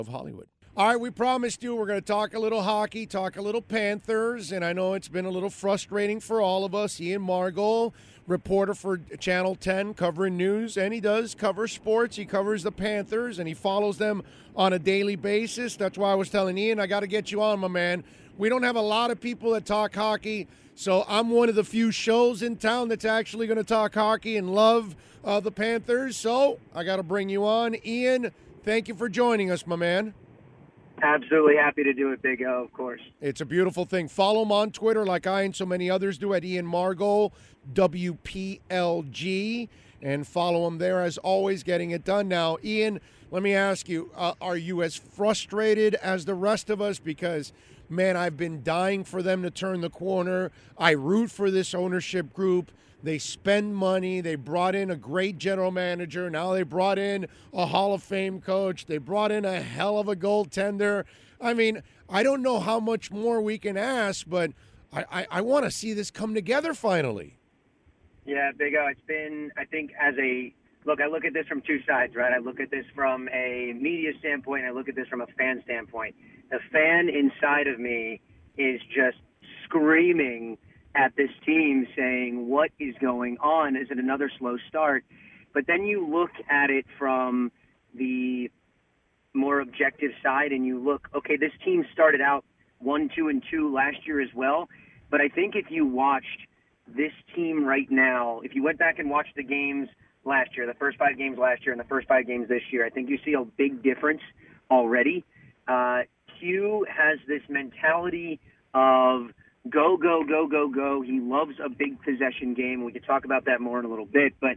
of Hollywood. All right, we promised you we're going to talk a little hockey, talk a little Panthers, and I know it's been a little frustrating for all of us. Ian Margol, reporter for Channel 10, covering news, and he does cover sports. He covers the Panthers, and he follows them on a daily basis. That's why I was telling Ian, I got to get you on, my man. We don't have a lot of people that talk hockey, so I'm one of the few shows in town that's actually going to talk hockey and love the Panthers, so I got to bring you on. Ian, thank you for joining us, my man. Absolutely happy to do it, Big O, of course. It's a beautiful thing. Follow him on Twitter like I and so many others do at Ian Margol, WPLG, and follow him there as always, getting it done. Now, Ian, let me ask you, are you as frustrated as the rest of us? Because, man, I've been dying for them to turn the corner. I root for this ownership group. They spend money. They brought in a great general manager. Now they brought in a Hall of Fame coach. They brought in a hell of a goaltender. I mean, I don't know how much more we can ask, but I want to see this come together finally. Yeah, Big O, it's been, I think, I look at this from two sides, right? I look at this from a media standpoint. I look at this from a fan standpoint. The fan inside of me is just screaming at this team saying, what is going on? Is it another slow start? But then you look at it from the more objective side and you look, okay, this team started out 1-2-2 last year as well. But I think if you watched this team right now, if you went back and watched the games last year, the first 5 games last year and the first 5 games this year, I think you see a big difference already. Q has this mentality of go, go, go, go, go. He loves a big possession game. We could talk about that more in a little bit. But,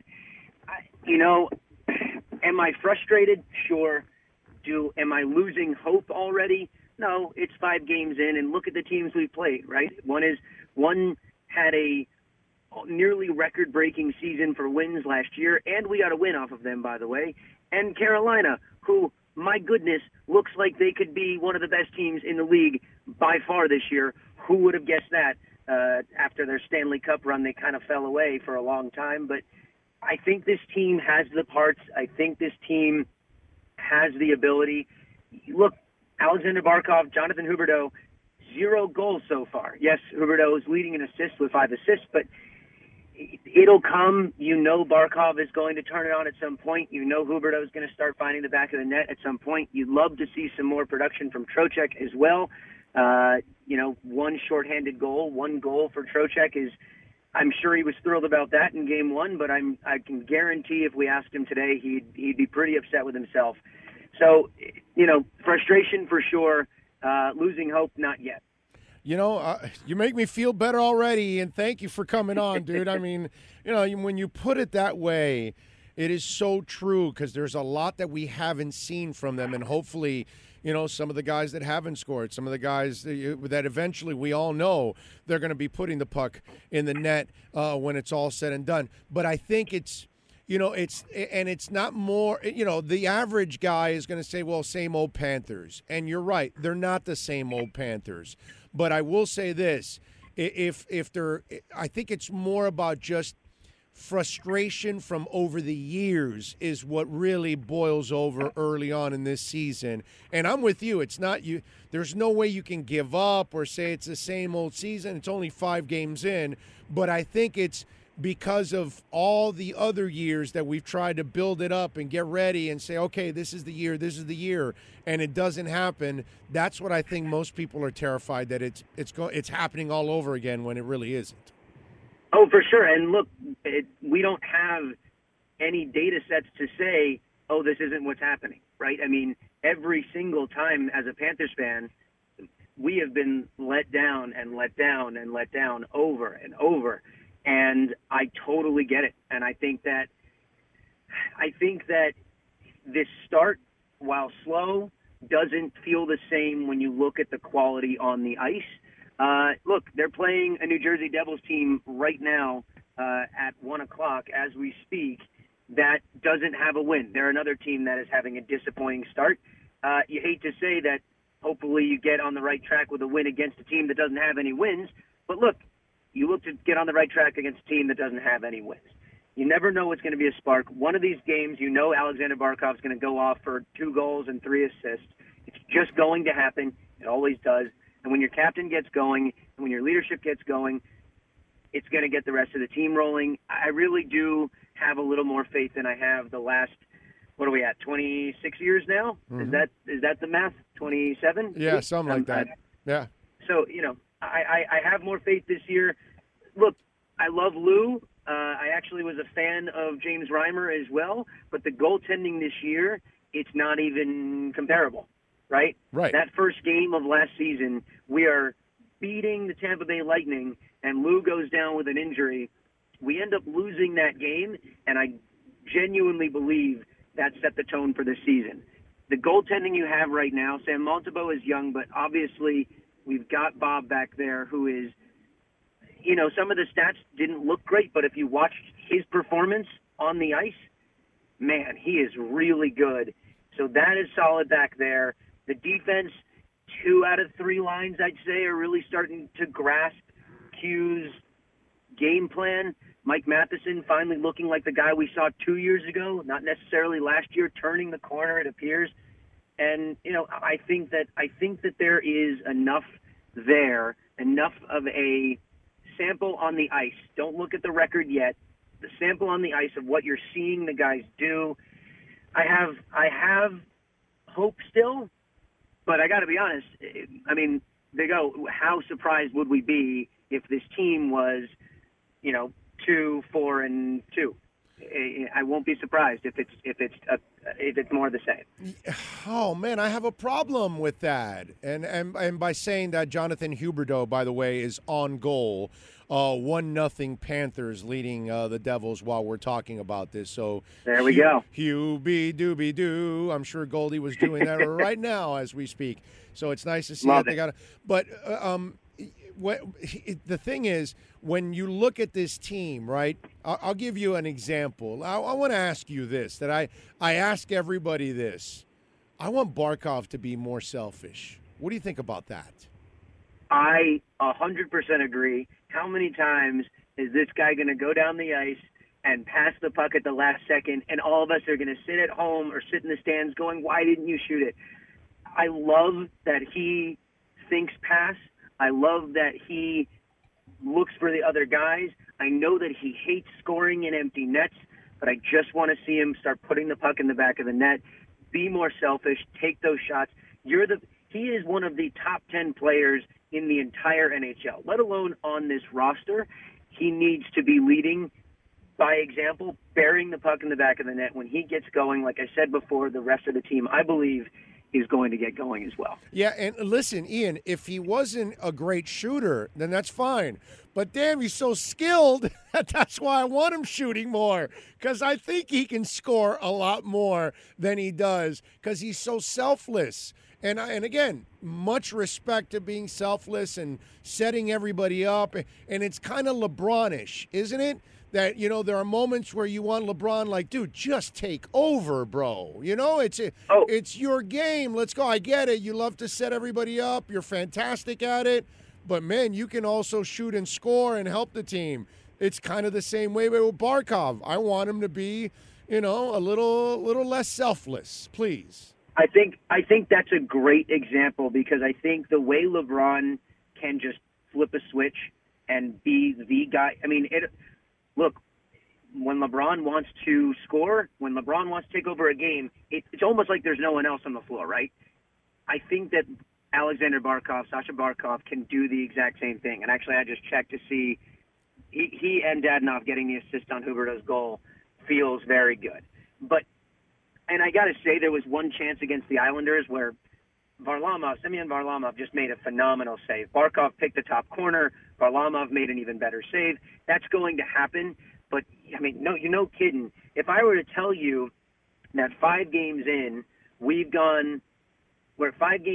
am I frustrated? Sure. Am I losing hope already? No, it's 5 games in, and look at the teams we played, right? One had a nearly record-breaking season for wins last year, and we got a win off of them, by the way. And Carolina, who, my goodness, looks like they could be one of the best teams in the league by far this year. Who would have guessed that? After their Stanley Cup run, they kind of fell away for a long time. But I think this team has the parts. I think this team has the ability. Look, Alexander Barkov, Jonathan Huberdeau, 0 goals so far. Yes, Huberdeau is leading in assists with 5 assists, but it'll come. You know Barkov is going to turn it on at some point. You know Huberdeau is going to start finding the back of the net at some point. You'd love to see some more production from Trocheck as well. 1 shorthanded goal, 1 goal for Trocheck is, I'm sure he was thrilled about that in game 1, but I can guarantee if we asked him today, he'd be pretty upset with himself. So, frustration for sure, losing hope, not yet. You make me feel better already, and thank you for coming on, dude. I mean, when you put it that way, it is so true because there's a lot that we haven't seen from them, and hopefully, some of the guys that haven't scored, some of the guys that eventually we all know they're going to be putting the puck in the net when it's all said and done. But I think it's not more, the average guy is going to say, well, same old Panthers. And you're right, they're not the same old Panthers. But I will say this, I think it's more about just frustration from over the years is what really boils over early on in this season. And I'm with you. It's not you. There's no way you can give up or say it's the same old season. It's only 5 games in. But I think it's because of all the other years that we've tried to build it up and get ready and say, okay, this is the year, and it doesn't happen. That's what I think most people are terrified that it's happening all over again when it really isn't. Oh, for sure. And look, we don't have any data sets to say, oh, this isn't what's happening, right? I mean, every single time as a Panthers fan, we have been let down and let down and let down over and over. And I totally get it. And I think that this start, while slow, doesn't feel the same when you look at the quality on the ice. Look, they're playing a New Jersey Devils team right now at 1 o'clock as we speak that doesn't have a win. They're another team that is having a disappointing start. You hate to say that hopefully you get on the right track with a win against a team that doesn't have any wins. But look, you look to get on the right track against a team that doesn't have any wins. You never know what's going to be a spark. One of these games, Alexander Barkov's going to go off for 2 goals and 3 assists, going to happen. It always does. And when your captain gets going and when your leadership gets going, it's going to get the rest of the team rolling. I really do have a little more faith than I have the last, what are we at, 26 years now? Mm-hmm. Is that the math? 27? Yeah, something like that. Yeah. So, I have more faith this year. Look, I love Lou. I actually was a fan of James Reimer as well, but the goaltending this year, it's not even comparable, right? Right. That first game of last season, we are beating the Tampa Bay Lightning, and Lou goes down with an injury. We end up losing that game, and I genuinely believe that set the tone for the season. The goaltending you have right now, Sam Montembeault is young, but obviously we've got Bob back there who is, some of the stats didn't look great, but if you watched his performance on the ice, man, he is really good. So that is solid back there. The defense, 2 out of 3 lines, I'd say, are really starting to grasp Q's game plan. Mike Matheson finally looking like the guy we saw 2 years ago, not necessarily last year, turning the corner, it appears. And, I think that there is enough there, enough of a sample on the ice. Don't look at the record yet. The sample on the ice of what you're seeing the guys do. I have hope still, but I got to be honest. I mean, how surprised would we be if this team was, 2-4-2? I won't be surprised if it's more the same. Oh man, I have a problem with that. And by saying that, Jonathan Huberdeau, by the way, is on goal. 1-0 Panthers leading the Devils while we're talking about this. So there we go. Hubie dooby doo. I'm sure Goldie was doing that right now as we speak. So it's nice to see Love that they got it. But the thing is, when you look at this team, right, I'll give you an example. I want to ask you this, that I ask everybody this. I want Barkov to be more selfish. What do you think about that? I 100% agree. How many times is this guy going to go down the ice and pass the puck at the last second, and all of us are going to sit at home or sit in the stands going, why didn't you shoot it? I love that he thinks pass. I love that he looks for the other guys. I know that he hates scoring in empty nets, but I just want to see him start putting the puck in the back of the net, be more selfish, take those shots. He is one of the top 10 players in the entire NHL, let alone on this roster. He needs to be leading by example, burying the puck in the back of the net. When he gets going, like I said before, the rest of the team, I believe, is going to get going as well. Yeah, and listen, Ian, if he wasn't a great shooter, then that's fine. But damn, he's so skilled. That's why I want him shooting more, because I think he can score a lot more than he does, because he's so selfless. And again, much respect to being selfless and setting everybody up. And it's kind of LeBron-ish, isn't it? That, there are moments where you want LeBron, like, dude, just take over, bro. It's your game. Let's go. I get it. You love to set everybody up. You're fantastic at it. But, man, you can also shoot and score and help the team. It's kind of the same way with Barkov. I want him to be, a little less selfless, please. I think that's a great example, because I think the way LeBron can just flip a switch and be the guy. I mean, look, when LeBron wants to score, when LeBron wants to take over a game, it's almost like there's no one else on the floor, right? I think that Sasha Barkov can do the exact same thing. And actually, I just checked to see he and Dadonov getting the assist on Huberdeau's goal feels very good. And I got to say, there was one chance against the Islanders where Semyon Varlamov just made a phenomenal save. Barkov picked the top corner. Varlamov made an even better save. That's going to happen. But, I mean, no kidding. If I were to tell you that 5 games in, we've gone to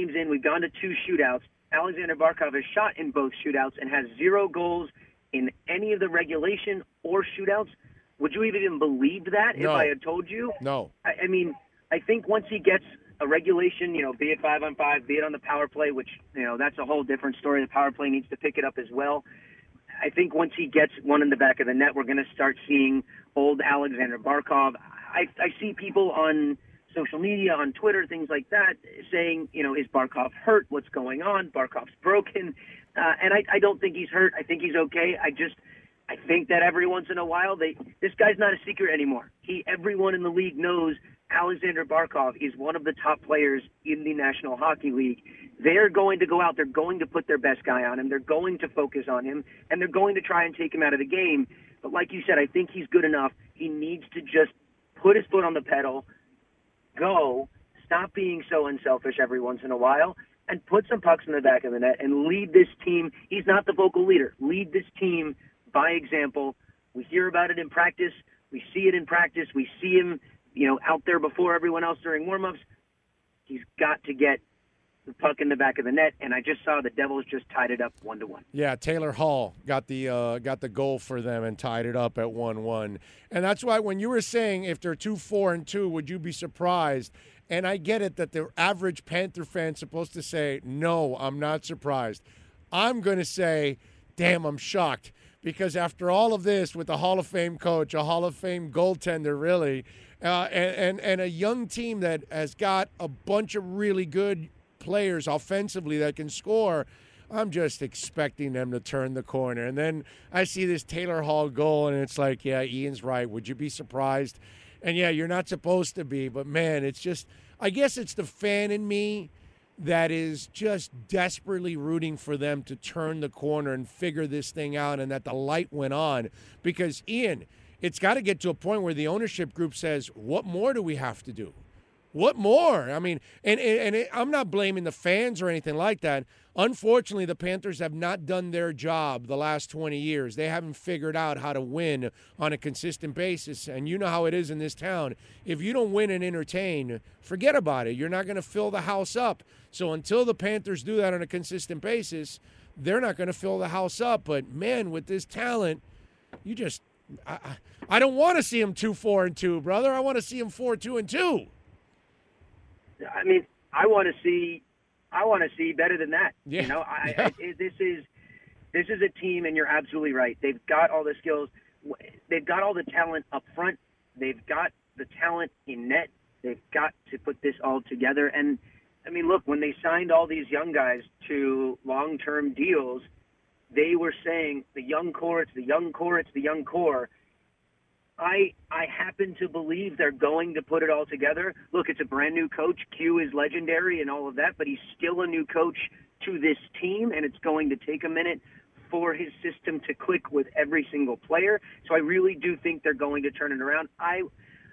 2 shootouts. Alexander Barkov has shot in both shootouts and has 0 goals in any of the regulation or shootouts. Would you even believe that if I had told you? No. I mean, I think once he gets a regulation, be it 5-on-5, be it on the power play, which, that's a whole different story. The power play needs to pick it up as well. I think once he gets one in the back of the net, we're going to start seeing old Alexander Barkov. I see people on social media, on Twitter, things like that, saying, is Barkov hurt? What's going on? Barkov's broken. And I don't think he's hurt. I think he's okay. I think that every once in a while, this guy's not a secret anymore. Everyone in the league knows Alexander Barkov is one of the top players in the National Hockey League. They're going to go out. They're going to put their best guy on him. They're going to focus on him, and they're going to try and take him out of the game. But like you said, I think he's good enough. He needs to just put his foot on the pedal, go, stop being so unselfish every once in a while, and put some pucks in the back of the net and lead this team. He's not the vocal leader. Lead this team by example. We hear about it in practice. We see it in practice. We see him, out there before everyone else during warmups. He's got to get the puck in the back of the net, and I just saw the Devils just tied it up 1-1. Yeah, Taylor Hall got the goal for them and tied it up at 1-1. And that's why when you were saying if they're 2-4-2, would you be surprised? And I get it that the average Panther fan's supposed to say, no, I'm not surprised. I'm going to say, damn, I'm shocked. Because after all of this, with a Hall of Fame coach, a Hall of Fame goaltender, really, and a young team that has got a bunch of really good players offensively that can score, I'm just expecting them to turn the corner. And then I see this Taylor Hall goal, and it's like, yeah, Ian's right. Would you be surprised? And, yeah, you're not supposed to be. But, man, it's just – I guess it's the fan in me that is just desperately rooting for them to turn the corner and figure this thing out, and that the light went on. Because, Ian, it's got to get to a point where the ownership group says, what more do we have to do? What more? I mean, I'm not blaming the fans or anything like that. Unfortunately, the Panthers have not done their job the last 20 years. They haven't figured out how to win on a consistent basis. And you know how it is in this town. If you don't win and entertain, forget about it. You're not going to fill the house up. So until the Panthers do that on a consistent basis, they're not going to fill the house up. But, man, with this talent, you just I don't want to see them 2-4-2, brother. I want to see them 4-2-2. I mean, I want to see better than that. Yeah. This is a team, and you're absolutely right. They've got all the skills. They've got all the talent up front. They've got the talent in net. They've got to put this all together. And, I mean, look, when they signed all these young guys to long-term deals, they were saying the young core, it's the young core, it's the young core. I happen to believe they're going to put it all together. Look, it's a brand new coach. Q is legendary and all of that, but he's still a new coach to this team, and it's going to take a minute for his system to click with every single player. So I really do think they're going to turn it around. I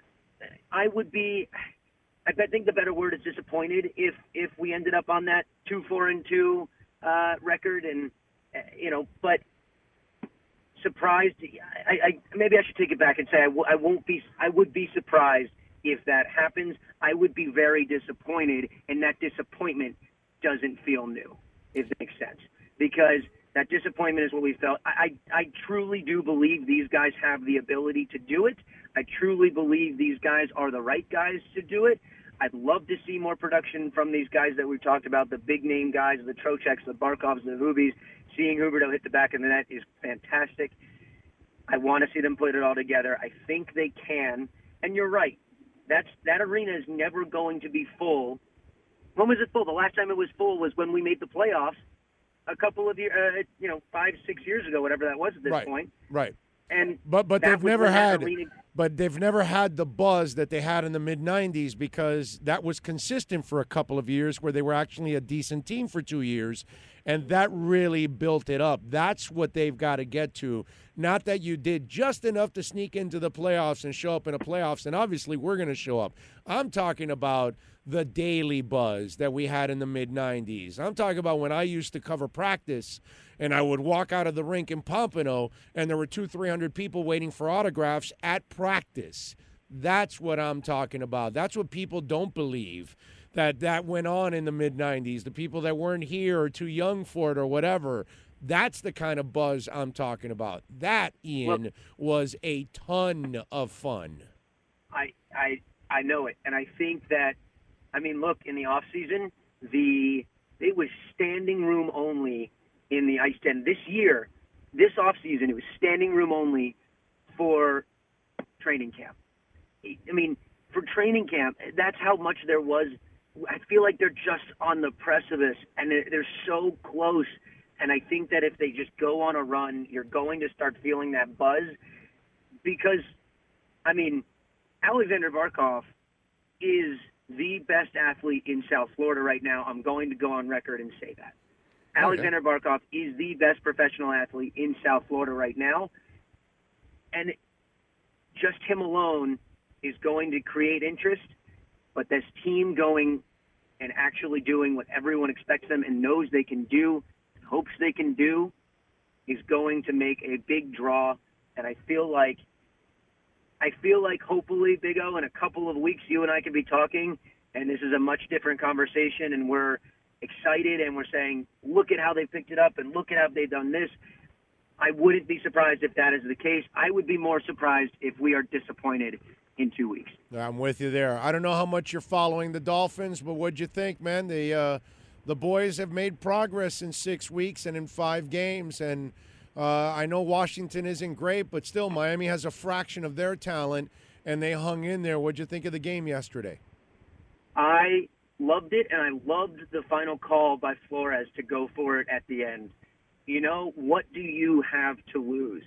think the better word is disappointed if we ended up on that 2-4-2 record, and but surprised. Maybe I should take it back and say I would be surprised if that happens. I would be very disappointed, and that disappointment doesn't feel new, if that makes sense, because that disappointment is what we felt. I truly do believe these guys have the ability to do it. I truly believe these guys are the right guys to do it. I'd love to see more production from these guys that we talked about, the big-name guys, the Trocheks, the Barkovs, the Hubis. Seeing Huberdeau hit the back of the net is fantastic. I want to see them put it all together. I think they can. And you're right. That arena is never going to be full. When was it full? The last time it was full was when we made the playoffs a couple of years, 5-6 years ago, whatever that was at this point. Right. And but they've never had the buzz that they had in the mid-90s, because that was consistent for a couple of years where they were actually a decent team for 2 years, and that really built it up. That's what they've got to get to. Not that you did just enough to sneak into the playoffs and show up in the playoffs, and obviously we're going to show up. I'm talking about the daily buzz that we had in the mid-90s. I'm talking about when I used to cover practice, and I would walk out of the rink in Pompano, and there were 200-300 people waiting for autographs at practice. That's what I'm talking about. That's what people don't believe, that went on in the mid-90s. The people that weren't here or too young for it or whatever. That's the kind of buzz I'm talking about. That, Ian, was a ton of fun. I know it, and I think that, look, in the off season, it was standing room only in the ice den. This year, this off season, it was standing room only for training camp. for training camp, that's how much there was. I feel like they're just on the precipice, and they're so close. And I think that if they just go on a run, you're going to start feeling that buzz. Because, I mean, Alexander Barkov is the best athlete in South Florida right now. I'm going to go on record and say that. Okay. Alexander Barkov is the best professional athlete in South Florida right now. And just him alone is going to create interest. But this team going and actually doing what everyone expects them and knows they can do, hopes they can do, is going to make a big draw. And I feel like hopefully, Big O, in a couple of weeks, you and I could be talking, and this is a much different conversation, and we're excited, and we're saying, look at how they picked it up, and look at how they've done this. I wouldn't be surprised if that is the case. I would be more surprised if we are disappointed in 2 weeks. I'm with you there. I don't know how much you're following the Dolphins, but what'd you think, man? The boys have made progress in 6 weeks and in 5 games, and I know Washington isn't great, but still Miami has a fraction of their talent, and they hung in there. What'd you think of the game yesterday? I loved it, and I loved the final call by Flores to go for it at the end. You know, what do you have to lose?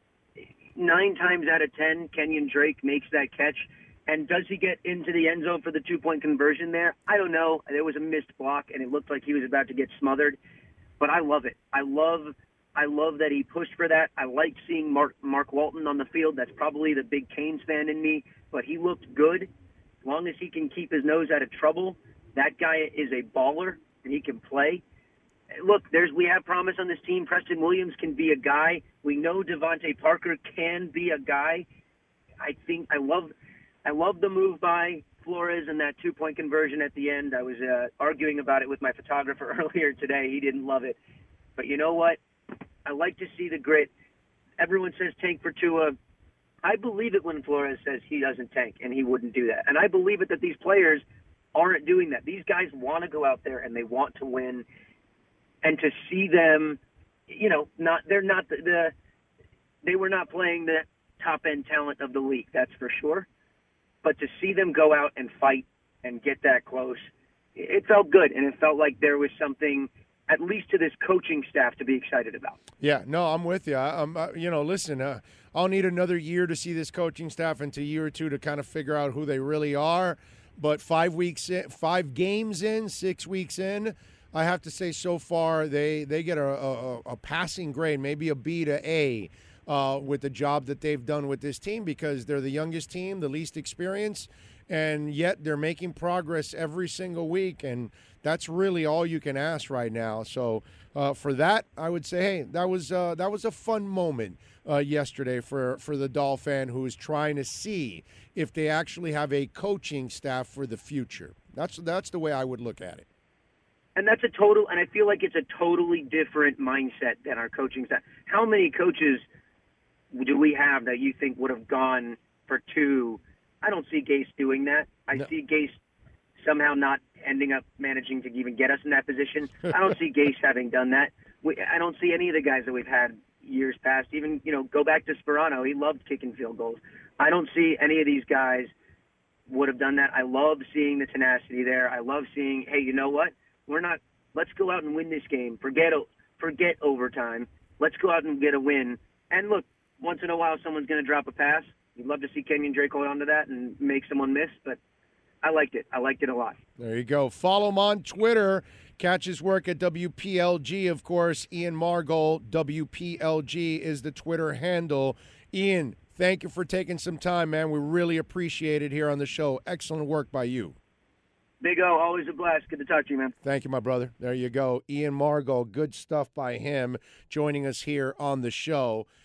9 times out of 10, Kenyon Drake makes that catch. And does he get into the end zone for the 2-point conversion there? I don't know. There was a missed block, and it looked like he was about to get smothered. But I love it. I love that he pushed for that. I like seeing Mark Walton on the field. That's probably the big Canes fan in me. But he looked good. As long as he can keep his nose out of trouble, that guy is a baller, and he can play. Look, we have promise on this team. Preston Williams can be a guy. We know Devontae Parker can be a guy. I love the move by Flores and that 2-point conversion at the end. I was arguing about it with my photographer earlier today. He didn't love it. But you know what? I like to see the grit. Everyone says tank for Tua. I believe it when Flores says he doesn't tank, and he wouldn't do that. And I believe it that these players aren't doing that. These guys want to go out there, and they want to win. And to see them, you know, they were not playing the top-end talent of the league, that's for sure. But to see them go out and fight and get that close, it felt good. And it felt like there was something, at least to this coaching staff, to be excited about. Yeah, no, I'm with you. Listen, I'll need another year to see this coaching staff, and a year or two to kind of figure out who they really are. But 5 games in, 6 weeks in, I have to say so far they get a passing grade, maybe a B to A, with the job that they've done with this team, because they're the youngest team, the least experienced, and yet they're making progress every single week, and that's really all you can ask right now. So for that, I would say, hey, that was a fun moment yesterday for the Doll fan who is trying to see if they actually have a coaching staff for the future. That's the way I would look at it. And I feel like it's a totally different mindset than our coaching staff. How many coaches do we have that you think would have gone for 2? I don't see Gase doing that. I see Gase somehow not ending up managing to even get us in that position. I don't see Gase having done that. I don't see any of the guys that we've had years past. Even, go back to Sperano. He loved kicking field goals. I don't see any of these guys would have done that. I love seeing the tenacity there. I love seeing, hey, you know what? Let's go out and win this game. Forget overtime. Let's go out and get a win. And look, once in a while someone's going to drop a pass. You'd love to see Kenyon Drake hold on to that and make someone miss, but I liked it. I liked it a lot. There you go. Follow him on Twitter. Catch his work at WPLG, of course. Ian Margol, WPLG is the Twitter handle. Ian, thank you for taking some time, man. We really appreciate it here on the show. Excellent work by you. Big O, always a blast. Good to talk to you, man. Thank you, my brother. There you go. Ian Margol, good stuff by him, joining us here on the show.